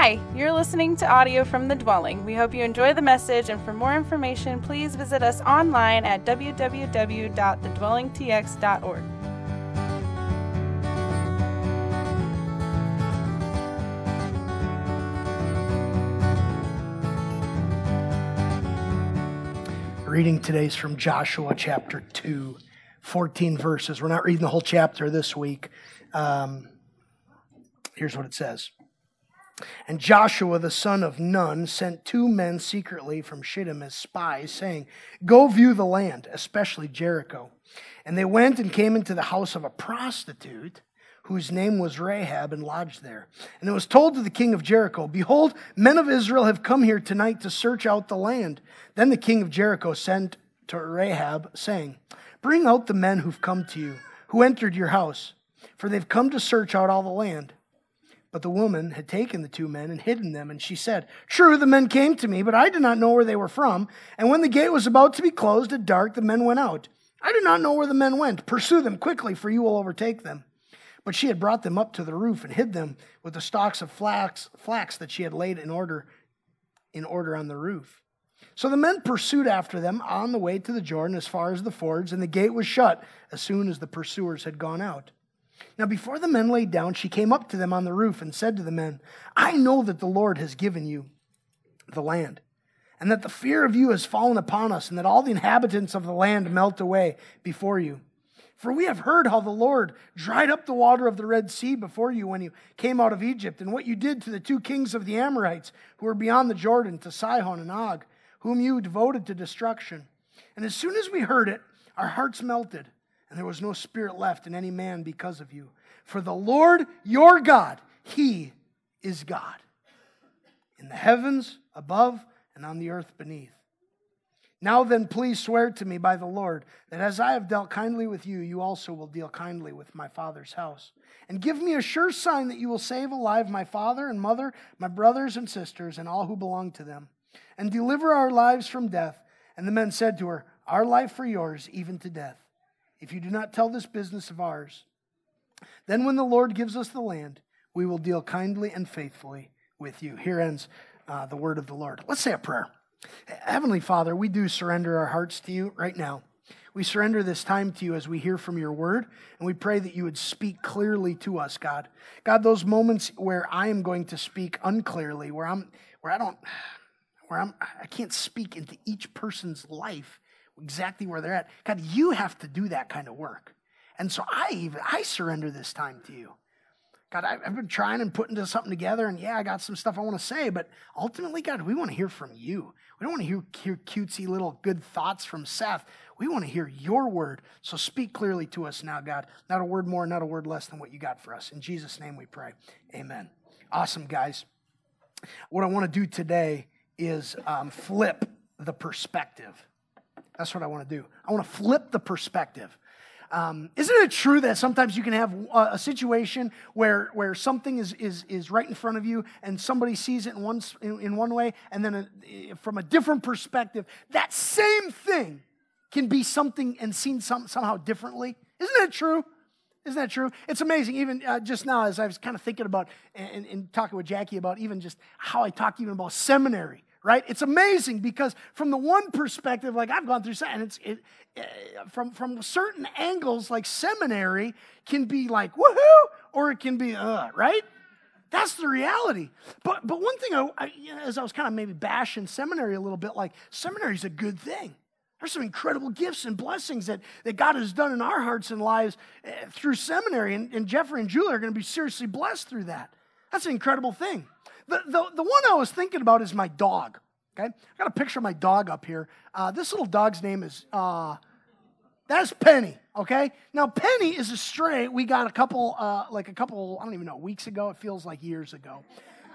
Hi, you're listening to audio from The Dwelling. We hope you enjoy the message, and for more information, please visit us online at www.thedwellingtx.org. Reading today is from Joshua chapter 2, 14 verses. We're not reading the whole chapter this week. Here's what it says. And Joshua the son of Nun sent 2 men secretly from Shittim as spies, saying, "Go view the land, especially Jericho." And they went and came into the house of a prostitute, whose name was Rahab, and lodged there. And it was told to the king of Jericho, "Behold, men of Israel have come here tonight to search out the land." Then the king of Jericho sent to Rahab, saying, "Bring out the men who've come to you, who entered your house, for they've come to search out all the land." But the woman had taken the 2 men and hidden them, and she said, "True, the men came to me, but I did not know where they were from. And when the gate was about to be closed at dark, the men went out. I do not know where the men went. Pursue them quickly, for you will overtake them." But she had brought them up to the roof and hid them with the stalks of flax that she had laid in order on the roof. So the men pursued after them on the way to the Jordan as far as the fords, and the gate was shut as soon as the pursuers had gone out. Now before the men lay down, she came up to them on the roof and said to the men, "I know that the Lord has given you the land, and that the fear of you has fallen upon us, and that all the inhabitants of the land melt away before you. For we have heard how the Lord dried up the water of the Red Sea before you when you came out of Egypt, and what you did to the 2 kings of the Amorites who were beyond the Jordan, to Sihon and Og, whom you devoted to destruction. And as soon as we heard it, our hearts melted, and there was no spirit left in any man because of you. For the Lord your God, He is God, in the heavens above and on the earth beneath. Now then, please swear to me by the Lord that as I have dealt kindly with you, you also will deal kindly with my father's house. And give me a sure sign that you will save alive my father and mother, my brothers and sisters, and all who belong to them, and deliver our lives from death." And the men said to her, "Our life for yours, even to death, if you do not tell this business of ours. Then when the Lord gives us the land, we will deal kindly and faithfully with you." Here ends the word of the Lord. Let's say a prayer. Heavenly Father, we do surrender our hearts to you right now. We surrender this time to you as we hear from your word, and we pray that you would speak clearly to us, God. God, those moments where I am going to speak unclearly, where I can't speak into each person's life exactly where they're at. God, you have to do that kind of work. And so I surrender this time to you. God, I've been trying and putting something together, and I got some stuff I want to say, but ultimately, God, we want to hear from you. We don't want to hear cutesy little good thoughts from Seth. We want to hear your word. So speak clearly to us now, God. Not a word more, not a word less than what you got for us. In Jesus' name we pray. Amen. Awesome, guys. What I want to do today is flip the perspective. That's what I want to do. I want to flip the perspective. Isn't it true that sometimes you can have a situation where something is right in front of you and somebody sees it in one way, and then from a different perspective, that same thing can be something and seen somehow differently? Isn't that true? Isn't that true? It's amazing. Even just now, as I was kind of thinking about and talking with Jackie about even just how I talk even about seminary. Right? It's amazing because from the one perspective, like I've gone through, and from certain angles, like seminary can be like woohoo, or it can be right? That's the reality. But one thing, as I was kind of maybe bashing seminary a little bit, like seminary is a good thing. There's some incredible gifts and blessings that God has done in our hearts and lives through seminary, and Jeffrey and Julie are going to be seriously blessed through that. That's an incredible thing. The one I was thinking about is my dog, okay? I got a picture of my dog up here. This little dog's name is, that's Penny, okay? Now, Penny is a stray we got a couple, I don't even know, weeks ago. It feels like years ago.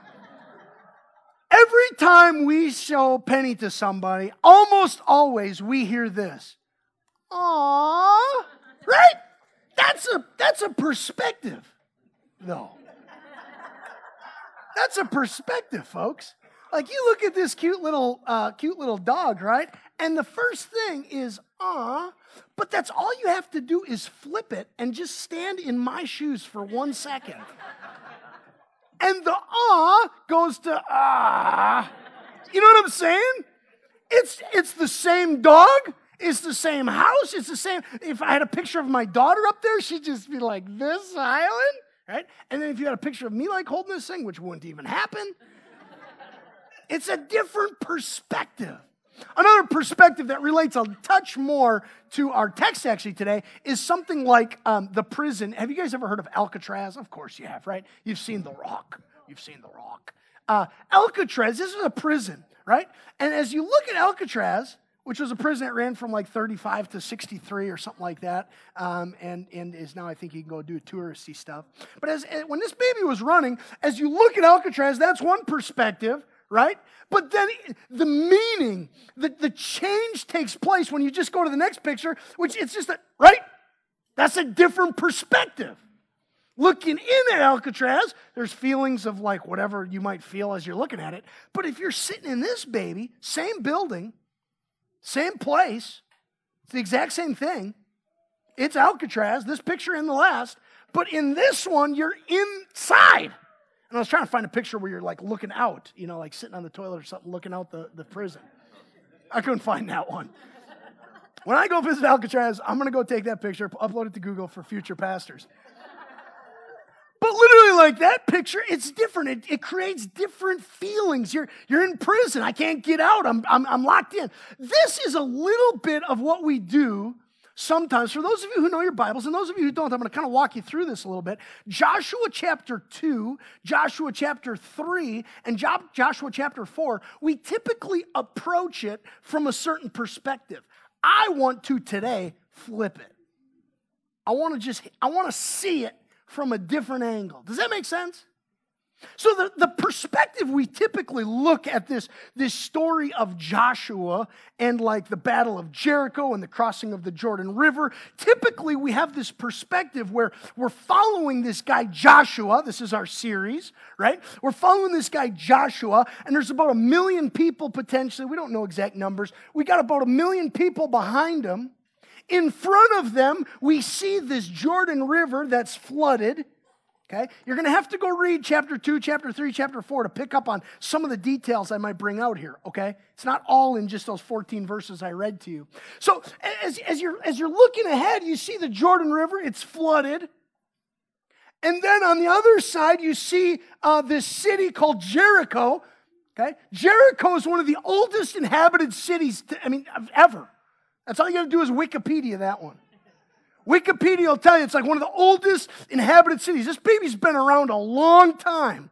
Every time we show Penny to somebody, almost always we hear this. Aww, right? That's a perspective, though. That's a perspective, folks. Like you look at this cute little dog, right? And the first thing is, but that's all you have to do is flip it and just stand in my shoes for 1 second. And the goes to ah. You know what I'm saying? It's the same dog. It's the same house. It's the same. If I had a picture of my daughter up there, she'd just be like, this island, right? And then if you had a picture of me like holding this thing, which wouldn't even happen, it's a different perspective. Another perspective that relates a touch more to our text actually today is something like the prison. Have you guys ever heard of Alcatraz? Of course you have, right? You've seen The Rock. You've seen The Rock. Alcatraz, this is a prison, right? And as you look at Alcatraz, which was a prison that ran from like 35 to 63 or something like that, and is now, I think you can go do touristy stuff. But when this baby was running, as you look at Alcatraz, that's one perspective, right? But then the meaning, the change takes place when you just go to the next picture, which it's just right? That's a different perspective. Looking in at Alcatraz, there's feelings of like whatever you might feel as you're looking at it. But if you're sitting in this baby, same building, same place, it's the exact same thing. It's Alcatraz, this picture and the last. But in this one, you're inside. And I was trying to find a picture where you're like looking out, like sitting on the toilet or something, looking out the prison. I couldn't find that one. When I go visit Alcatraz, I'm going to go take that picture, upload it to Google for future pastors. But literally like that picture, it's different. It creates different feelings. You're in prison. I can't get out. I'm locked in. This is a little bit of what we do sometimes. For those of you who know your Bibles, and those of you who don't, I'm going to kind of walk you through this a little bit. Joshua chapter 2, Joshua chapter 3, and Joshua chapter 4, we typically approach it from a certain perspective. I want to today flip it. I want to see it from a different angle. Does that make sense? So the perspective we typically look at this story of Joshua and like the Battle of Jericho and the crossing of the Jordan River, typically we have this perspective where we're following this guy Joshua. This is our series, right? We're following this guy Joshua, and there's about 1 million people potentially. We don't know exact numbers. We got about 1 million people behind him. In front of them, we see this Jordan River that's flooded. Okay? You're going to have to go read chapter 2, chapter 3, chapter 4 to pick up on some of the details I might bring out here, okay? It's not all in just those 14 verses I read to you. So as you're looking ahead, you see the Jordan River, it's flooded. And then on the other side, you see this city called Jericho, okay? Jericho is one of the oldest inhabited cities, ever. That's all you got to do is Wikipedia that one. Wikipedia will tell you it's like one of the oldest inhabited cities. This baby's been around a long time.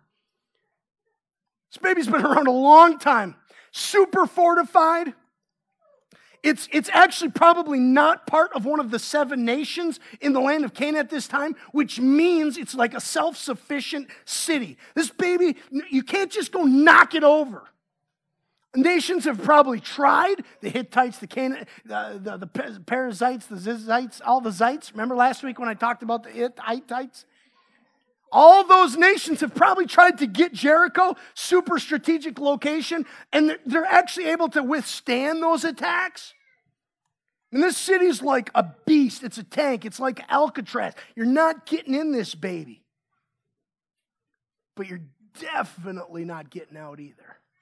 Super fortified. It's actually probably not part of one of the 7 nations in the land of Canaan at this time, which means it's like a self-sufficient city. This baby, you can't just go knock it over. Nations have probably tried. The Hittites, the Perizzites, the Zizites, all the Zites. Remember last week when I talked about the Hittites? All those nations have probably tried to get Jericho, super strategic location, and they're actually able to withstand those attacks. And this city's like a beast. It's a tank. It's like Alcatraz. You're not getting in this baby. But you're definitely not getting out either.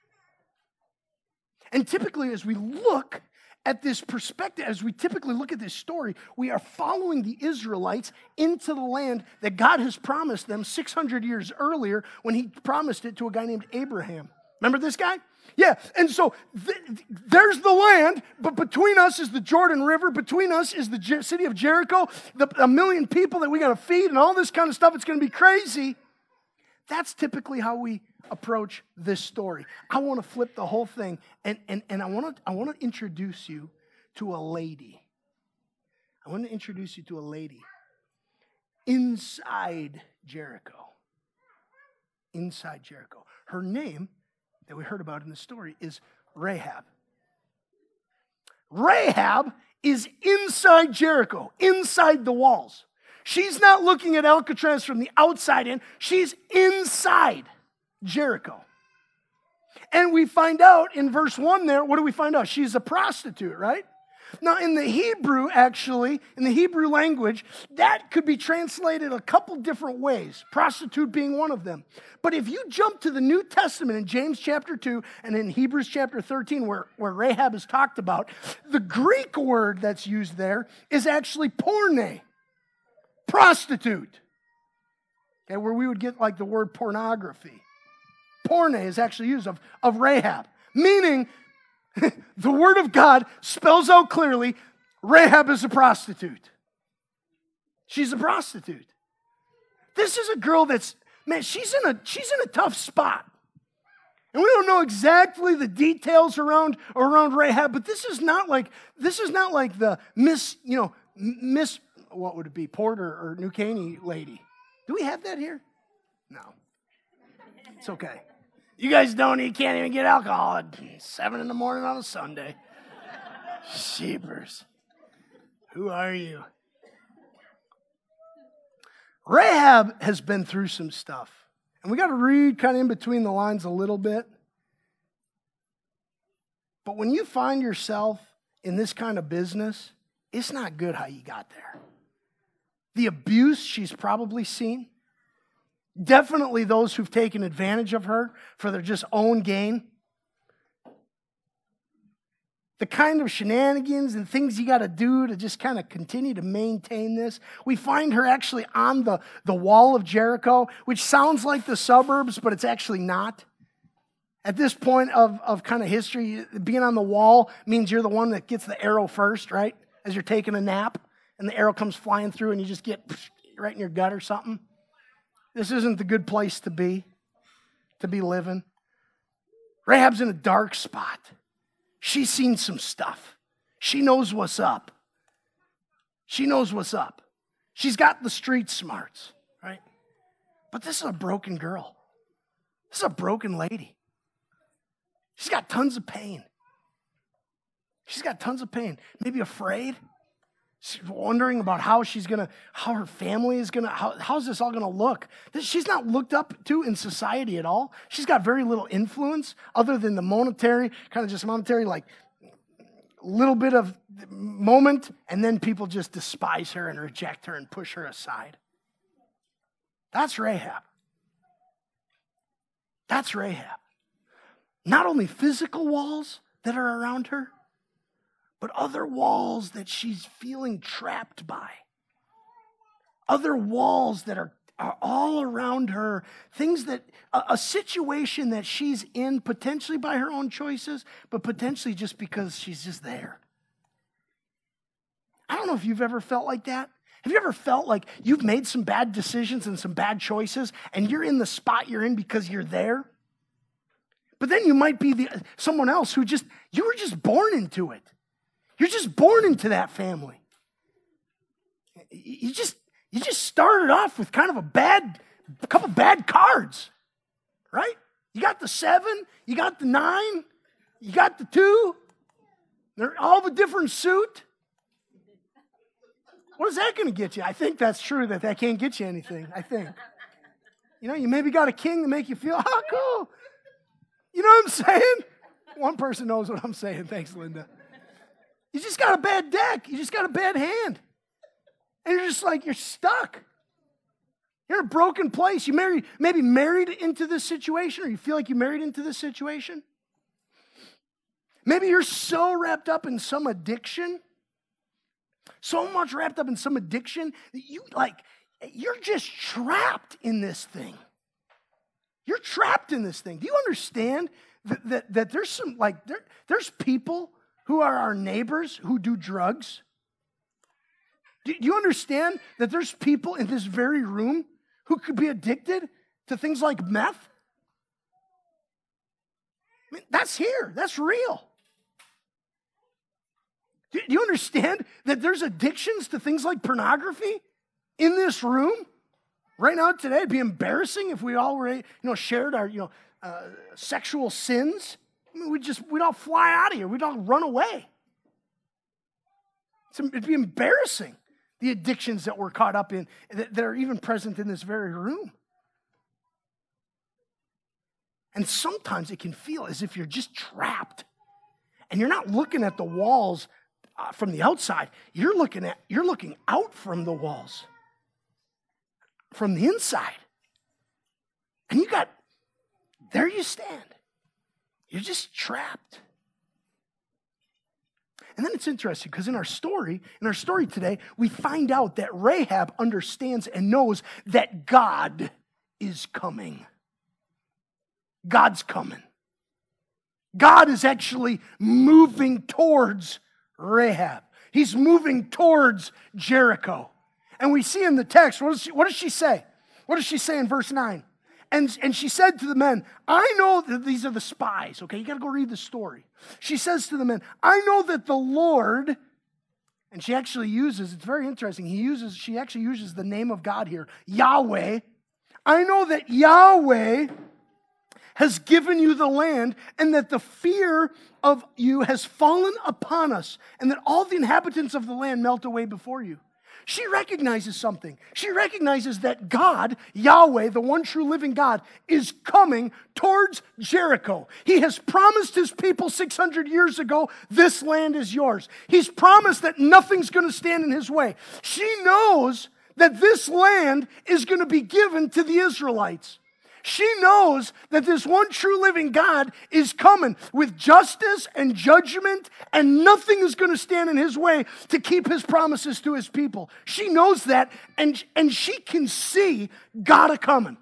And typically, as we look at this perspective, as we typically look at this story, we are following the Israelites into the land that God has promised them 600 years earlier when he promised it to a guy named Abraham. Remember this guy? Yeah, and so there's the land, but between us is the Jordan River, between us is the city of Jericho, 1 million people that we got to feed and all this kind of stuff. It's going to be crazy. That's typically how we approach this story. I want to flip the whole thing, and I want to introduce you to a lady. I want to introduce you to a lady inside Jericho. Inside Jericho. Her name that we heard about in the story is Rahab. Rahab is inside Jericho, inside the walls. She's not looking at Alcatraz from the outside in. She's inside Jericho. And we find out in verse 1 there, what do we find out? She's a prostitute, right? Now, in the Hebrew, actually, in the Hebrew language, that could be translated a couple different ways, prostitute being one of them. But if you jump to the New Testament in James chapter 2 and in Hebrews chapter 13, where Rahab is talked about, the Greek word that's used there is actually porne, prostitute. Okay, where we would get like the word pornography. Porne is actually used of Rahab, meaning the word of God spells out clearly, Rahab is a prostitute. She's a prostitute. This is a girl that's, man, she's in a tough spot. And we don't know exactly the details around Rahab, but this is not like the Miss, what would it be, Porter or New Caney lady. Do we have that here? No. It's okay. You guys you can't even get alcohol at 7 a.m. on a Sunday. Sheepers. Who are you? Rahab has been through some stuff. And we got to read kind of in between the lines a little bit. But when you find yourself in this kind of business, it's not good how you got there. The abuse she's probably seen. Definitely those who've taken advantage of her for their just own gain. The kind of shenanigans and things you got to do to just kind of continue to maintain this. We find her actually on the wall of Jericho, which sounds like the suburbs, but it's actually not. At this point of kind of history, being on the wall means you're the one that gets the arrow first, right? As you're taking a nap, and the arrow comes flying through and you just get right in your gut or something. This isn't the good place to be living. Rahab's in a dark spot. She's seen some stuff. She knows what's up. She knows what's up. She's got the street smarts, right? But this is a broken girl. This is a broken lady. She's got tons of pain. She's got tons of pain. Maybe afraid. She's wondering about how her family is how's this all gonna look? She's not looked up to in society at all. She's got very little influence other than the monetary, like little bit of moment, and then people just despise her and reject her and push her aside. That's Rahab. That's Rahab. Not only physical walls that are around her, but other walls that she's feeling trapped by. Other walls that are all around her. Things that, a situation that she's in potentially by her own choices, but potentially just because she's just there. I don't know if you've ever felt like that. Have you ever felt like you've made some bad decisions and some bad choices, and you're in the spot you're in because you're there? But then you might be someone else who you were just born into it. You're just born into that family. You just started off with kind of a couple bad cards, right? You got the 7, you got the 9, you got the 2. They're all of a different suit. What is that going to get you? I think that's true that can't get you anything, I think. You maybe got a king to make you feel, oh, cool. You know what I'm saying? One person knows what I'm saying. Thanks, Linda. You just got a bad deck. You just got a bad hand. And you're just like, you're stuck. You're in a broken place. You maybe married into this situation, or you feel like you married into this situation. Maybe you're so wrapped up in some addiction, so much wrapped up in some addiction, that you're just trapped in this thing. You're trapped in this thing. Do you understand that there's there's people who are our neighbors who do drugs? Do you understand that there's people in this very room who could be addicted to things like meth? I mean, that's here. That's real. Do you understand that there's addictions to things like pornography in this room? Right now, today, it'd be embarrassing if we all were, shared our, sexual sins. I mean, we'd all fly out of here. We'd all run away. It'd be embarrassing, the addictions that we're caught up in, that are even present in this very room. And sometimes it can feel as if you're just trapped, and you're not looking at the walls from the outside, you're looking out from the walls, from the inside. And there you stand. You're just trapped. And then it's interesting because in our story today, we find out that Rahab understands and knows that God is coming. God's coming. God is actually moving towards Rahab. He's moving towards Jericho. And we see in the text, what does she say? What does she say in verse 9? And she said to the men, I know that these are the spies, okay? You got to go read the story. She says to the men, I know that the Lord, and she actually uses, it's very interesting, she actually uses the name of God here, Yahweh. I know that Yahweh has given you the land, and that the fear of you has fallen upon us, and that all the inhabitants of the land melt away before you. She recognizes something. She recognizes that God, Yahweh, the one true living God, is coming towards Jericho. He has promised his people 600 years ago, this land is yours. He's promised that nothing's going to stand in his way. She knows that this land is going to be given to the Israelites. She knows that this one true living God is coming with justice and judgment, and nothing is going to stand in his way to keep his promises to his people. She knows that, and she can see God a-coming.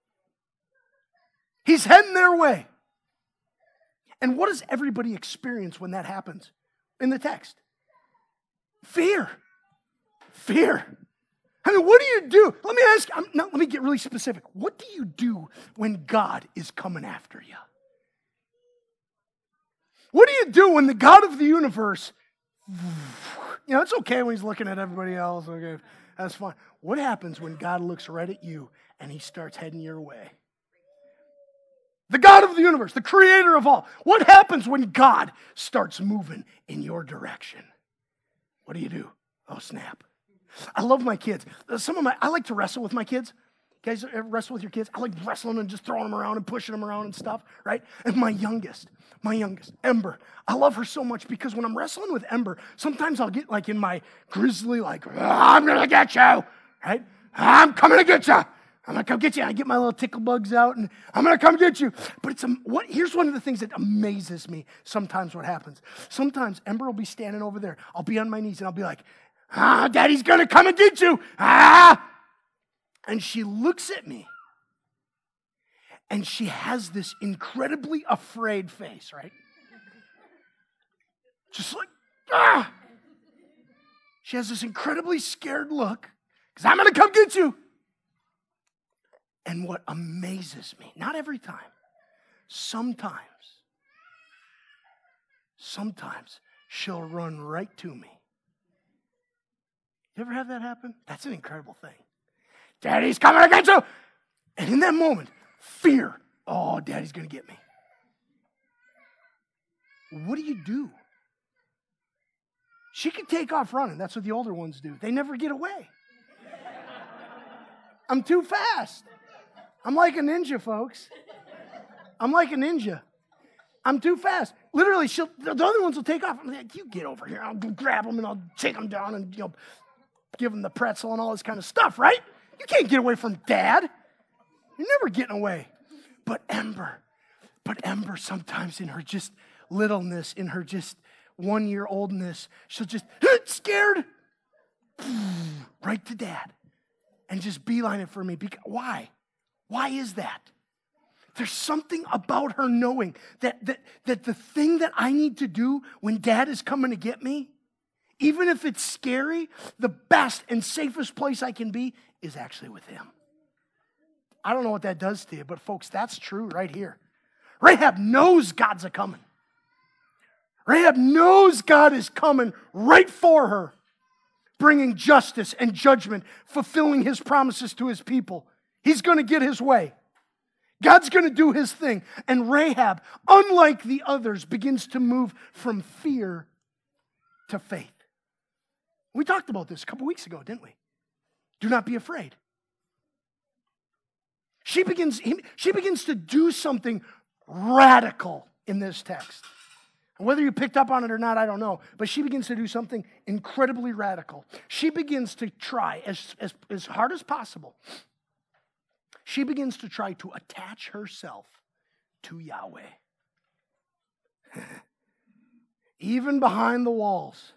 He's heading their way. And what does everybody experience when that happens in the text? Fear. Fear. I mean, what do you do? Let me ask, let me get really specific. What do you do when God is coming after you? What do you do when the God of the universe, it's okay when he's looking at everybody else. Okay, that's fine. What happens when God looks right at you and he starts heading your way? The God of the universe, the creator of all. What happens when God starts moving in your direction? What do? Oh, snap. I love my kids. I like to wrestle with my kids. You guys ever wrestle with your kids? I like wrestling and just throwing them around and pushing them around and stuff, right? And my youngest, Ember, I love her so much because when I'm wrestling with Ember, sometimes I'll get like in my grizzly, like, I'm going to get you, right? I'm coming to get you. I'm going to come get you. I get my little tickle bugs out and I'm going to come get you. But here's one of the things that amazes me sometimes what happens. Sometimes Ember will be standing over there. I'll be on my knees and I'll be like, Daddy's going to come and get you. And she looks at me. And she has this incredibly afraid face, right? Just like, She has this incredibly scared look. Because I'm going to come get you. And what amazes me, not every time, sometimes she'll run right to me. You ever have that happen? That's an incredible thing. Daddy's coming to get you. And in that moment, fear. Oh, Daddy's going to get me. What do? She can take off running. That's what the older ones do. They never get away. I'm too fast. I'm like a ninja, folks. I'm like a ninja. I'm too fast. Literally, the other ones will take off. I'm like, you get over here. I'll grab them and I'll take them down and, give them the pretzel and all this kind of stuff, right? You can't get away from Dad. You're never getting away. But Ember sometimes in her just littleness, in her just 1-year-oldness, she'll just, scared, right to Dad. And just beeline it for me. Why? Why is that? There's something about her knowing that the thing that I need to do when Dad is coming to get me, even if it's scary, the best and safest place I can be is actually with him. I don't know what that does to you, but folks, that's true right here. Rahab knows God's a-coming. Rahab knows God is coming right for her, bringing justice and judgment, fulfilling his promises to his people. He's going to get his way. God's going to do his thing. And Rahab, unlike the others, begins to move from fear to faith. We talked about this a couple weeks ago, didn't we? Do not be afraid. She begins to do something radical in this text. And whether you picked up on it or not, I don't know. But she begins to do something incredibly radical. She begins to try, as hard as possible, she begins to try to attach herself to Yahweh. Even behind the walls,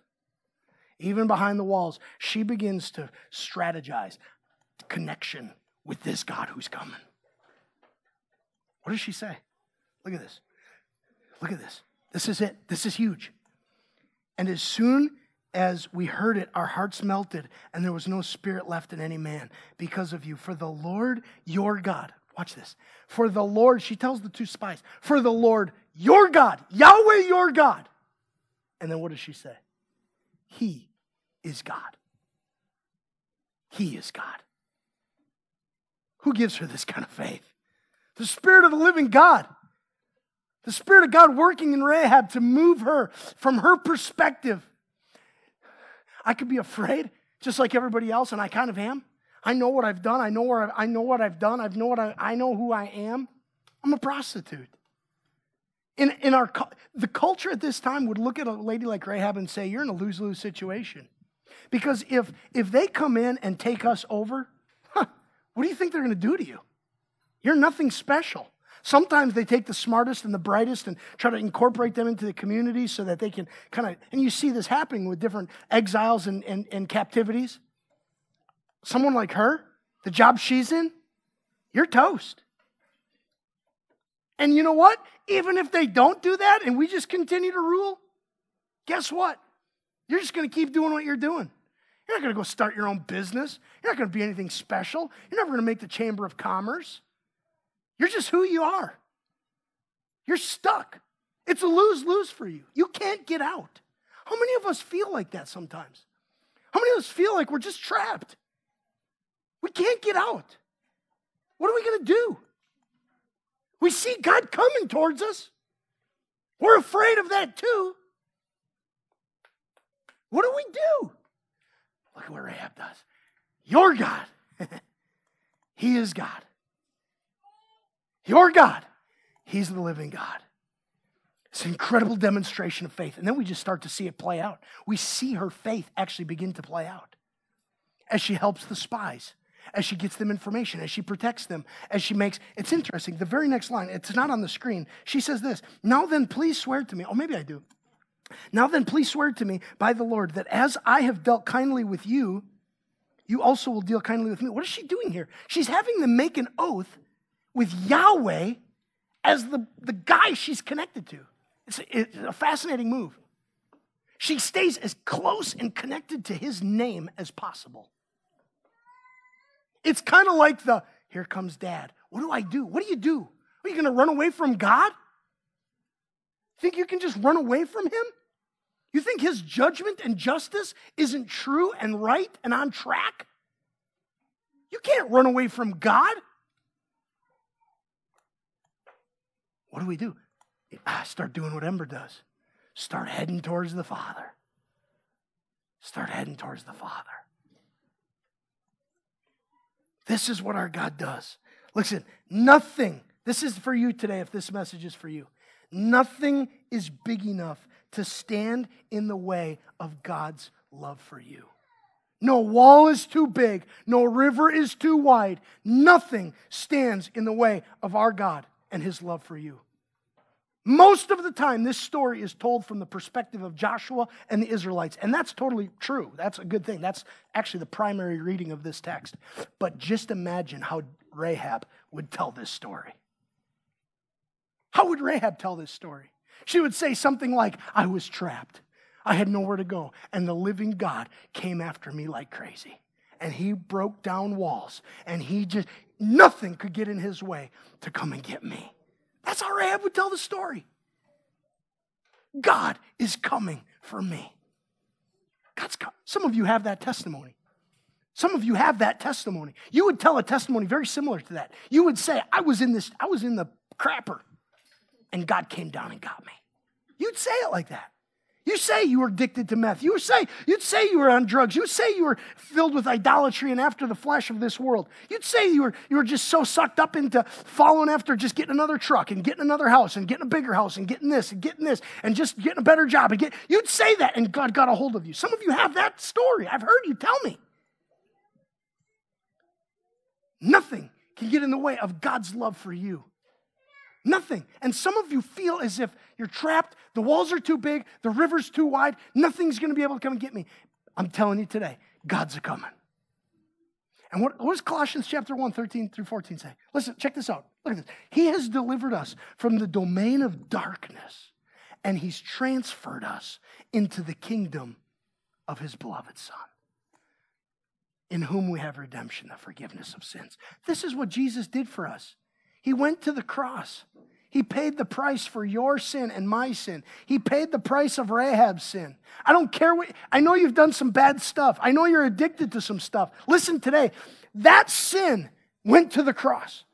she begins to strategize connection with this God who's coming. What does she say? Look at this. Look at this. This is it. This is huge. And as soon as we heard it, our hearts melted, and there was no spirit left in any man because of you. For the Lord your God, watch this. For the Lord, she tells the two spies, for the Lord your God, Yahweh your God. And then what does she say? He is God. He is God. Who gives her this kind of faith? The Spirit of the living God. The Spirit of God working in Rahab to move her from her perspective. I could be afraid, just like everybody else, and I kind of am. I know what I've done. I know what I've done. I know who I am. I'm a prostitute. The culture at this time would look at a lady like Rahab and say, you're in a lose-lose situation. Because if they come in and take us over, what do you think they're going to do to you? You're nothing special. Sometimes they take the smartest and the brightest and try to incorporate them into the community so that they can kind of, and you see this happening with different exiles and captivities. Someone like her, the job she's in, you're toast. And you know what? Even if they don't do that and we just continue to rule, guess what? You're just going to keep doing what you're doing. You're not going to go start your own business. You're not going to be anything special. You're never going to make the Chamber of Commerce. You're just who you are. You're stuck. It's a lose-lose for you. You can't get out. How many of us feel like that sometimes? How many of us feel like we're just trapped? We can't get out. What are we going to do? We see God coming towards us. We're afraid of that too. What do we do? Look at what Rahab does. Your God. He is God. Your God. He's the living God. It's an incredible demonstration of faith. And then we just start to see it play out. We see her faith actually begin to play out as she helps the spies, as she gets them information, as she protects them, as she makes... It's interesting. The very next line, it's not on the screen. She says this, now then please swear to me. Oh, maybe I do. Now then please swear to me by the Lord that as I have dealt kindly with you, you also will deal kindly with me. What is she doing here? She's having them make an oath with Yahweh as the guy she's connected to. It's a fascinating move. She stays as close and connected to his name as possible. It's kind of like here comes Dad. What do I do? What do you do? Are you going to run away from God? Think you can just run away from him? You think his judgment and justice isn't true and right and on track? You can't run away from God. What do we do? Start doing what Ember does. Start heading towards the Father. Start heading towards the Father. This is what our God does. Listen, nothing, this is for you today if this message is for you. Nothing is big enough to stand in the way of God's love for you. No wall is too big. No river is too wide. Nothing stands in the way of our God and his love for you. Most of the time, this story is told from the perspective of Joshua and the Israelites, and that's totally true. That's a good thing. That's actually the primary reading of this text. But just imagine how Rahab would tell this story. How would Rahab tell this story? She would say something like, I was trapped. I had nowhere to go, and the living God came after me like crazy. And he broke down walls, and nothing could get in his way to come and get me. That's how Rahab would tell the story. God is coming for me. Some of you have that testimony. Some of you have that testimony. You would tell a testimony very similar to that. You would say, I was in the crapper, and God came down and got me. You'd say it like that. You say you were addicted to meth. You'd say you were on drugs. You'd say you were filled with idolatry and after the flesh of this world. You'd say you were just so sucked up into following after just getting another truck and getting another house and getting a bigger house and getting this and just getting a better job. You'd say that and God got a hold of you. Some of you have that story. I've heard you tell me. Nothing can get in the way of God's love for you. Nothing. And some of you feel as if you're trapped, the walls are too big, the river's too wide, nothing's going to be able to come and get me. I'm telling you today, God's a-coming. And what does Colossians chapter 1, 13 through 14 say? Listen, check this out. Look at this. He has delivered us from the domain of darkness, and he's transferred us into the kingdom of his beloved Son, in whom we have redemption, the forgiveness of sins. This is what Jesus did for us. He went to the cross. He paid the price for your sin and my sin. He paid the price of Rahab's sin. I don't care I know you've done some bad stuff. I know you're addicted to some stuff. Listen today, that sin went to the cross.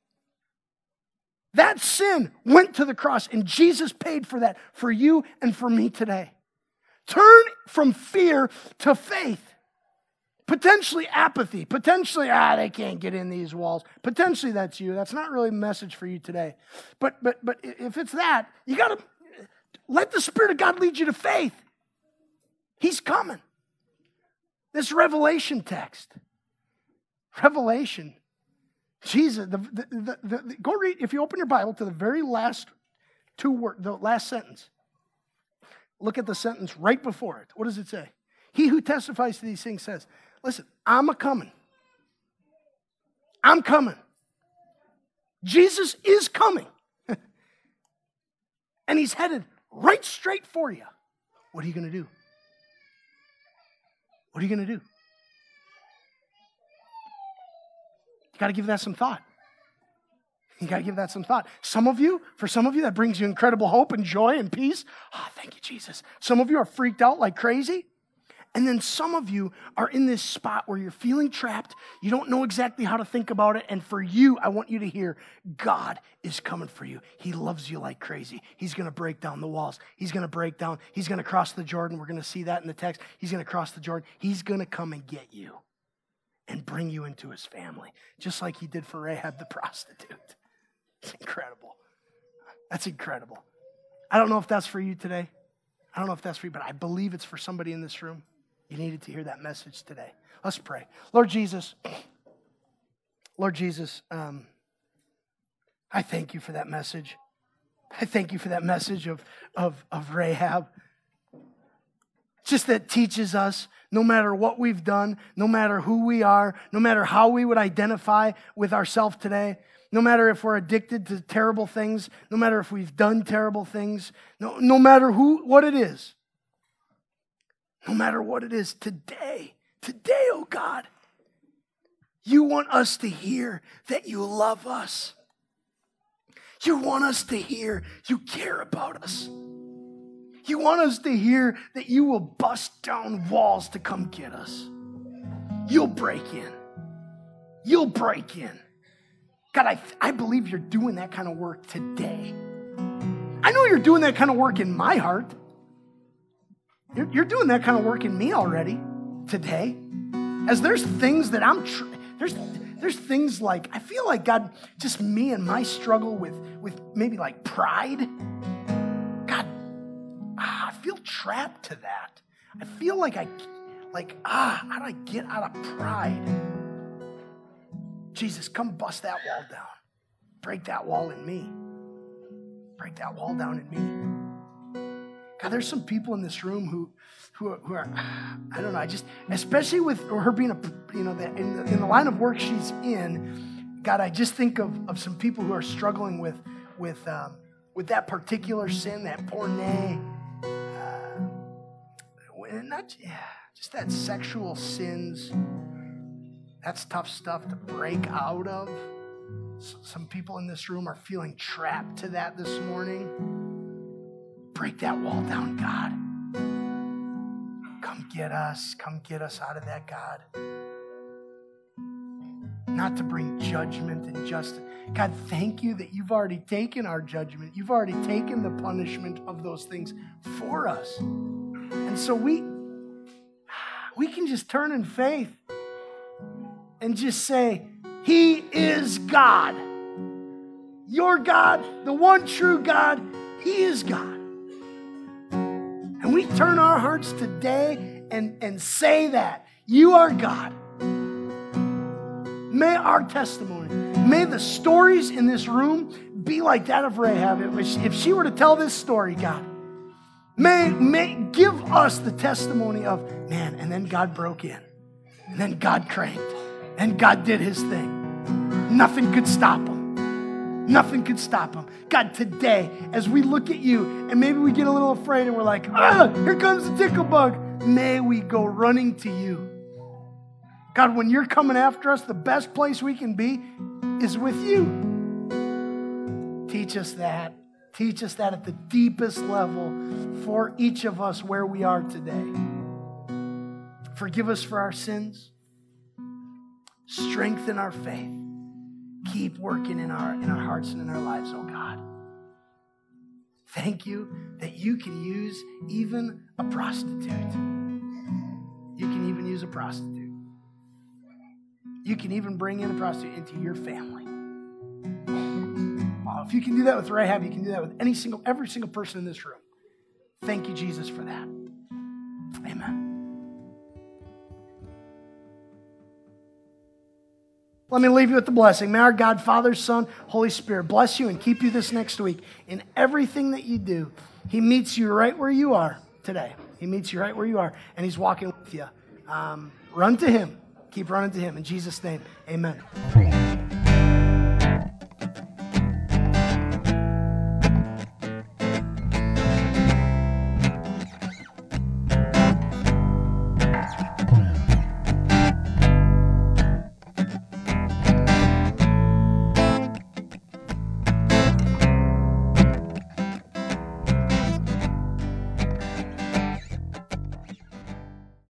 That sin went to the cross, and Jesus paid for that for you and for me today. Turn from fear to faith. Potentially apathy. Potentially, they can't get in these walls. Potentially that's you. That's not really a message for you today. But if it's that, you got to let the Spirit of God lead you to faith. He's coming. This Revelation text. Revelation. Jesus. Go read, if you open your Bible to the very last two words, the last sentence. Look at the sentence right before it. What does it say? He who testifies to these things says, listen, I'm a-coming. I'm coming. Jesus is coming. And he's headed right straight for you. What are you going to do? What are you going to do? You got to give that some thought. You got to give that some thought. For some of you, that brings you incredible hope and joy and peace. Oh, thank you, Jesus. Some of you are freaked out like crazy. And then some of you are in this spot where you're feeling trapped. You don't know exactly how to think about it. And for you, I want you to hear, God is coming for you. He loves you like crazy. He's going to break down the walls. He's going to cross the Jordan. We're going to see that in the text. He's going to cross the Jordan. He's going to come and get you and bring you into his family, just like he did for Rahab the prostitute. It's incredible. That's incredible. I don't know if that's for you today. I don't know if that's for you, but I believe it's for somebody in this room. You needed to hear that message today. Let's pray. Lord Jesus, I thank you for that message. I thank you for that message of Rahab. Just that teaches us, no matter what we've done, no matter who we are, no matter how we would identify with ourselves today, no matter if we're addicted to terrible things, no matter if we've done terrible things, no matter what it is. No matter what it is, today, oh God, you want us to hear that you love us. You want us to hear you care about us. You want us to hear that you will bust down walls to come get us. You'll break in. You'll break in. God, I believe you're doing that kind of work today. I know you're doing that kind of work in my heart. You're doing that kind of work in me already today. As there's things that there's things like, I feel like God, just me and my struggle with maybe like pride. God, I feel trapped to that. I feel like how do I get out of pride? Jesus, come bust that wall down. Break that wall in me. Break that wall down in me. God, there's some people in this room who are, I don't know, especially with her being in the line of work she's in, God, I just think of some people who are struggling with that particular sin, that porne, just that sexual sins. That's tough stuff to break out of. Some people in this room are feeling trapped to that this morning. Break that wall down, God. Come get us out of that, God. not to bring judgment and justice. God, thank you that you've already taken our judgment. You've already taken the punishment of those things for us. And so we can just turn in faith and just say, He is God. Your God, the one true God, He is God. And we turn our hearts today and say that. You are God. May our testimony, may the stories in this room be like that of Rahab. If she were to tell this story, God, may give us the testimony of, man, and then God broke in. And then God cranked. And God did His thing. Nothing could stop Him. Nothing could stop Him. God, today, as we look at you, and maybe we get a little afraid and we're like, here comes the tickle bug. May we go running to you. God, when you're coming after us, the best place we can be is with you. Teach us that. Teach us that at the deepest level for each of us where we are today. Forgive us for our sins. Strengthen our faith. Keep working in our hearts and in our lives, oh God. Thank you that you can use even a prostitute. You can even use a prostitute. You can even bring in a prostitute into your family. Wow, if you can do that with Rahab, you can do that with every single person in this room. Thank you, Jesus, for that. Amen. Let me leave you with the blessing. May our God, Father, Son, Holy Spirit bless you and keep you this next week in everything that you do. He meets you right where you are today. He meets you right where you are, and He's walking with you. Run to Him. Keep running to Him. In Jesus' name, amen.